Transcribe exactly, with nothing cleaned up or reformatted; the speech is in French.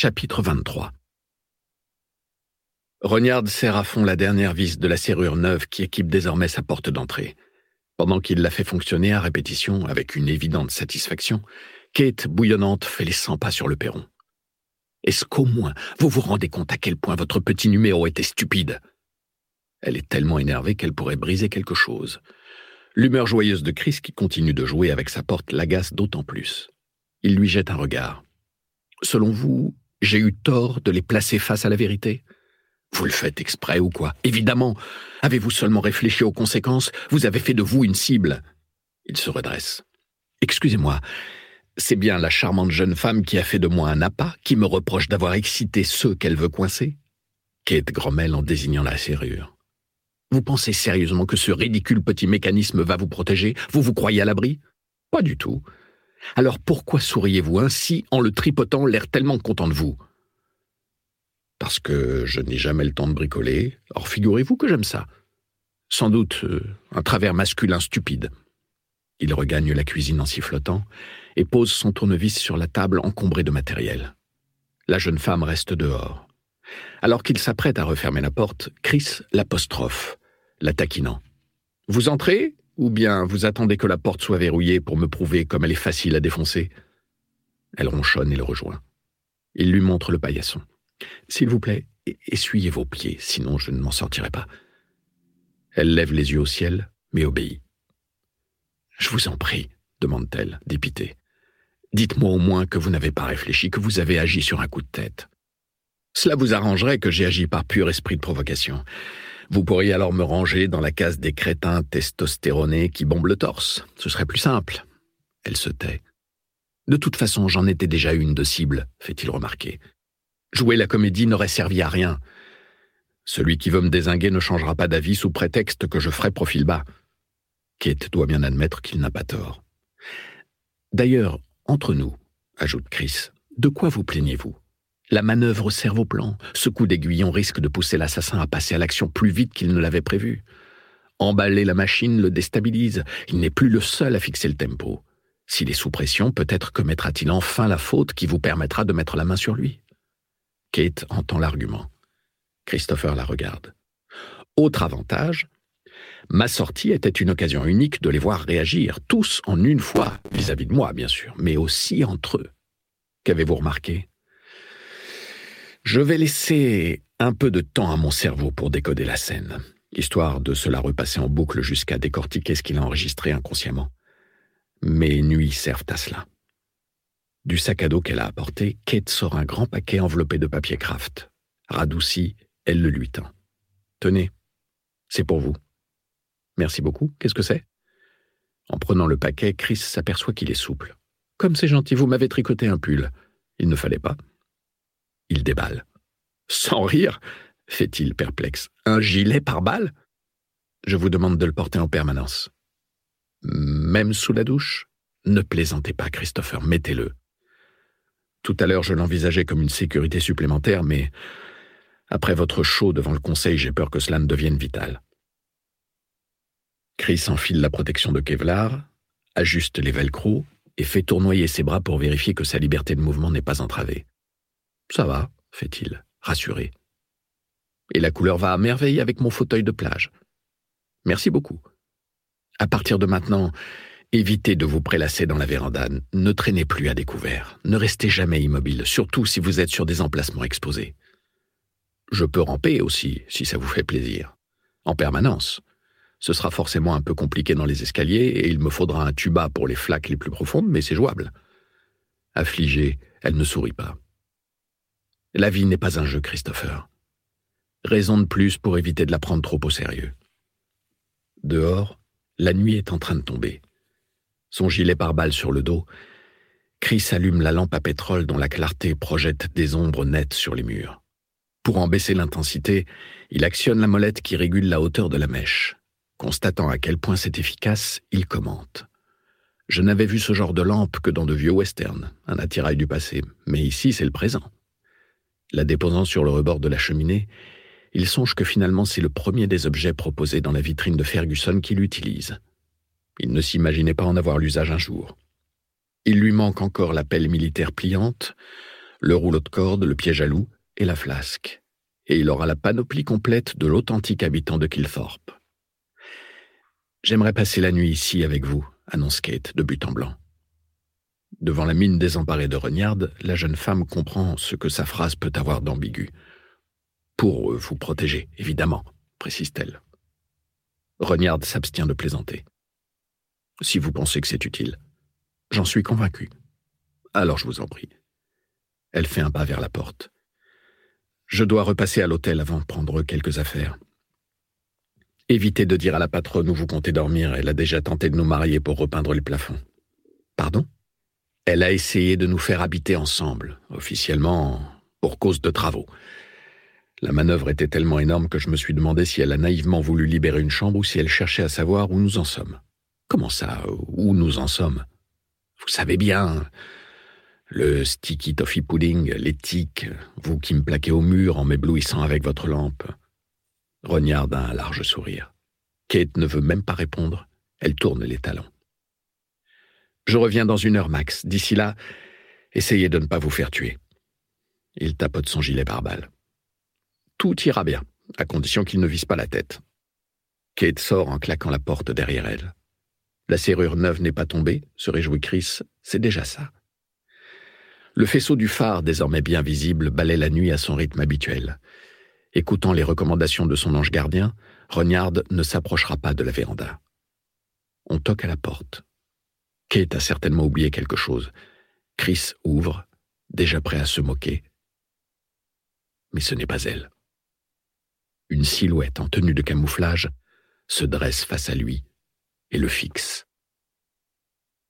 Chapitre vingt-trois. Rognard serre à fond la dernière vis de la serrure neuve qui équipe désormais sa porte d'entrée. Pendant qu'il la fait fonctionner à répétition, avec une évidente satisfaction, Kate, bouillonnante, fait les cent pas sur le perron. Est-ce qu'au moins vous vous rendez compte à quel point votre petit numéro était stupide ? Elle est tellement énervée qu'elle pourrait briser quelque chose. L'humeur joyeuse de Chris, qui continue de jouer avec sa porte, l'agace d'autant plus. Il lui jette un regard. « Selon vous, j'ai eu tort de les placer face à la vérité ? Vous le faites exprès ou quoi ? Évidemment. Avez-vous seulement réfléchi aux conséquences ? Vous avez fait de vous une cible. » Il se redresse. « Excusez-moi, c'est bien la charmante jeune femme qui a fait de moi un appât, qui me reproche d'avoir excité ceux qu'elle veut coincer ?» Kate grommelle en désignant la serrure. « Vous pensez sérieusement que ce ridicule petit mécanisme va vous protéger ? Vous vous croyez à l'abri ? Pas du tout. Alors pourquoi souriez-vous ainsi en le tripotant, l'air tellement content de vous ? Parce que je n'ai jamais le temps de bricoler. Or, figurez-vous que j'aime ça. Sans doute euh, un travers masculin stupide. » Il regagne la cuisine en sifflotant et pose son tournevis sur la table encombrée de matériel. La jeune femme reste dehors. Alors qu'il s'apprête à refermer la porte, Chris l'apostrophe, la taquinant. « Vous entrez ? Ou bien vous attendez que la porte soit verrouillée pour me prouver comme elle est facile à défoncer ?» Elle ronchonne et le rejoint. Il lui montre le paillasson. « S'il vous plaît, essuyez vos pieds, sinon je ne m'en sortirai pas. » Elle lève les yeux au ciel, mais obéit. « Je vous en prie, » demande-t-elle, dépitée. « Dites-moi au moins que vous n'avez pas réfléchi, que vous avez agi sur un coup de tête. Cela vous arrangerait que j'ai agi par pur esprit de provocation. Vous pourriez alors me ranger dans la case des crétins testostéronés qui bombent le torse. Ce serait plus simple. » Elle se tait. « De toute façon, j'en étais déjà une de cible, fait-il remarquer. Jouer la comédie n'aurait servi à rien. Celui qui veut me dézinguer ne changera pas d'avis sous prétexte que je ferai profil bas. » Kate doit bien admettre qu'il n'a pas tort. « D'ailleurs, entre nous, ajoute Chris, de quoi vous plaignez-vous ? La manœuvre sert vos plans. Ce coup d'aiguillon risque de pousser l'assassin à passer à l'action plus vite qu'il ne l'avait prévu. Emballer la machine le déstabilise. Il n'est plus le seul à fixer le tempo. S'il est sous pression, peut-être commettra-t-il enfin la faute qui vous permettra de mettre la main sur lui. » Kate entend l'argument. Christopher la regarde. Autre avantage, ma sortie était une occasion unique de les voir réagir, tous en une fois, vis-à-vis de moi, bien sûr, mais aussi entre eux. Qu'avez-vous remarqué ? Je vais laisser un peu de temps à mon cerveau pour décoder la scène, histoire de se la repasser en boucle jusqu'à décortiquer ce qu'il a enregistré inconsciemment. Mes nuits servent à cela. Du sac à dos qu'elle a apporté, Kate sort un grand paquet enveloppé de papier craft. Radoucie, elle le lui tend. « Tenez, c'est pour vous. » « Merci beaucoup. Qu'est-ce que c'est ?» En prenant le paquet, Chris s'aperçoit qu'il est souple. « Comme c'est gentil, vous m'avez tricoté un pull. Il ne fallait pas. » Il déballe. « Sans rire ?» fait-il perplexe. « Un gilet pare-balles ? Je vous demande de le porter en permanence. »« Même sous la douche ? Ne plaisantez pas, Christopher, mettez-le. » Tout à l'heure, je l'envisageais comme une sécurité supplémentaire, mais après votre show devant le conseil, j'ai peur que cela ne devienne vital. Chris enfile la protection de Kevlar, ajuste les velcro et fait tournoyer ses bras pour vérifier que sa liberté de mouvement n'est pas entravée. « Ça va, » fait-il, rassuré. « Et la couleur va à merveille avec mon fauteuil de plage. Merci beaucoup. À partir de maintenant, évitez de vous prélasser dans la véranda. Ne traînez plus à découvert. Ne restez jamais immobile, surtout si vous êtes sur des emplacements exposés. Je peux ramper aussi, si ça vous fait plaisir. En permanence. Ce sera forcément un peu compliqué dans les escaliers et il me faudra un tuba pour les flaques les plus profondes, mais c'est jouable. » Affligée, elle ne sourit pas. « La vie n'est pas un jeu, Christopher. Raison de plus pour éviter de la prendre trop au sérieux. » Dehors, la nuit est en train de tomber. Son gilet pare-balles sur le dos, Chris allume la lampe à pétrole dont la clarté projette des ombres nettes sur les murs. Pour en baisser l'intensité, il actionne la molette qui régule la hauteur de la mèche. Constatant à quel point c'est efficace, il commente. « Je n'avais vu ce genre de lampe que dans de vieux westerns, un attirail du passé, mais ici c'est le présent. » La déposant sur le rebord de la cheminée, il songe que finalement c'est le premier des objets proposés dans la vitrine de Ferguson qu'il utilise. Il ne s'imaginait pas en avoir l'usage un jour. Il lui manque encore la pelle militaire pliante, le rouleau de corde, le piège à loup et la flasque. Et il aura la panoplie complète de l'authentique habitant de Killthorpe. « J'aimerais passer la nuit ici avec vous », annonce Kate de but en blanc. Devant la mine désemparée de Ronyard, la jeune femme comprend ce que sa phrase peut avoir d'ambigu. « Pour euh, vous protéger, évidemment », précise-t-elle. Ronyard s'abstient de plaisanter. « Si vous pensez que c'est utile. J'en suis convaincu. Alors je vous en prie. » Elle fait un pas vers la porte. « Je dois repasser à l'hôtel avant de prendre quelques affaires. Évitez de dire à la patronne où vous comptez dormir, elle a déjà tenté de nous marier pour repeindre les plafonds. »« Pardon ? » ?»« Elle a essayé de nous faire habiter ensemble, officiellement pour cause de travaux. La manœuvre était tellement énorme que je me suis demandé si elle a naïvement voulu libérer une chambre ou si elle cherchait à savoir où nous en sommes. »« Comment ça, où nous en sommes ? Vous savez bien, le sticky toffee pudding, les tiques, vous qui me plaquez au mur en m'éblouissant avec votre lampe. » Ronyard a un large sourire. Kate ne veut même pas répondre. Elle tourne les talons. « Je reviens dans une heure max. D'ici là, essayez de ne pas vous faire tuer. » Il tapote son gilet pare-balles. « Tout ira bien, à condition qu'il ne vise pas la tête. » Kate sort en claquant la porte derrière elle. La serrure neuve n'est pas tombée, se réjouit Chris, c'est déjà ça. Le faisceau du phare, désormais bien visible, balaie la nuit à son rythme habituel. Écoutant les recommandations de son ange gardien, Ronyard ne s'approchera pas de la véranda. On toque à la porte. Kate a certainement oublié quelque chose. Chris ouvre, déjà prêt à se moquer. Mais ce n'est pas elle. Une silhouette en tenue de camouflage se dresse face à lui et le fixe.